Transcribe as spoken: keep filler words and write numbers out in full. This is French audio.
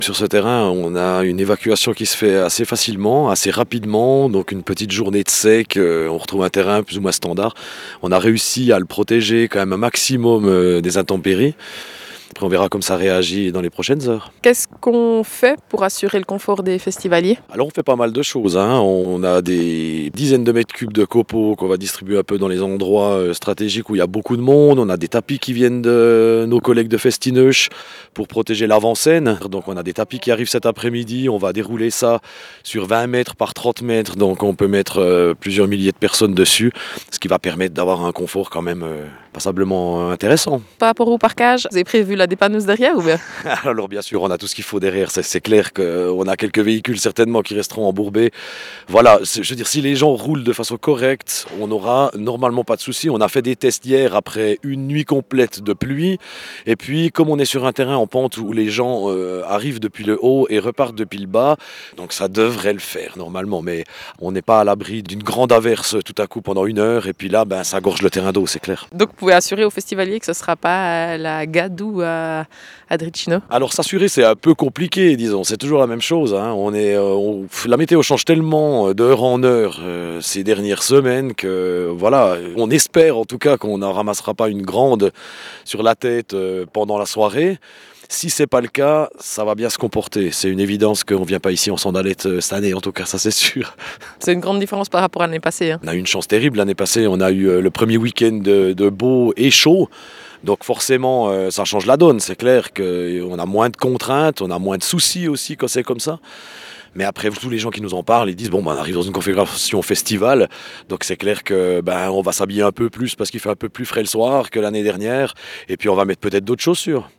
Sur ce terrain, on a une évacuation qui se fait assez facilement, assez rapidement, donc une petite journée de sec, euh, on retrouve un terrain plus ou moins standard. On a réussi à le protéger quand même un maximum euh, des intempéries. Après, on verra comme ça réagit dans les prochaines heures. Qu'est-ce qu'on fait pour assurer le confort des festivaliers? Alors on fait pas mal de choses, hein. On a des dizaines de mètres cubes de copeaux qu'on va distribuer un peu dans les endroits euh, stratégiques où il y a beaucoup de monde. On a des tapis qui viennent de nos collègues de Festineuch pour protéger l'avant-scène. Donc on a des tapis qui arrivent cet après-midi. On va dérouler ça sur vingt mètres par trente mètres. Donc on peut mettre euh, plusieurs milliers de personnes dessus, ce qui va permettre d'avoir un confort quand même euh, passablement intéressant. Par rapport au parquage, vous avez prévu la dépanneuse derrière ou bien? Alors bien sûr, on a tout ce qu'il faut derrière. C'est, c'est clair qu'on a quelques véhicules certainement qui resteront embourbés. Voilà, je veux dire, si les gens roulent de façon correcte, on n'aura normalement pas de soucis. On a fait des tests hier après une nuit complète de pluie. Et puis, comme on est sur un terrain en pente où les gens euh, arrivent depuis le haut et repartent depuis le bas, donc ça devrait le faire normalement. Mais on n'est pas à l'abri d'une grande averse tout à coup pendant une heure. Et puis là, ben, ça gorge le terrain d'eau, c'est clair. Donc vous pouvez assurer aux festivaliers que ce ne sera pas la gadoue à, à Dricino? Alors s'assurer, c'est un peu compliqué, disons. C'est toujours la même chose, hein. On est, euh, on- la météo change tellement d'heure en heure euh, ces dernières semaines que voilà, on espère en tout cas qu'on n'en ramassera pas une grande sur la tête euh, pendant la soirée. Si c'est pas le cas, ça va bien se comporter. C'est une évidence qu'on vient pas ici en sandalette euh, cette année, en tout cas, ça c'est sûr. C'est une grande différence par rapport à l'année passée, hein. On a eu une chance terrible l'année passée. On a eu euh, le premier week-end de, de beau et chaud. Donc forcément, euh, ça change la donne. C'est clair qu'on a moins de contraintes, on a moins de soucis aussi quand c'est comme ça. Mais après, tous les gens qui nous en parlent, ils disent bon, ben, on arrive dans une configuration festival, donc c'est clair que ben, on va s'habiller un peu plus parce qu'il fait un peu plus frais le soir que l'année dernière, et puis on va mettre peut-être d'autres chaussures.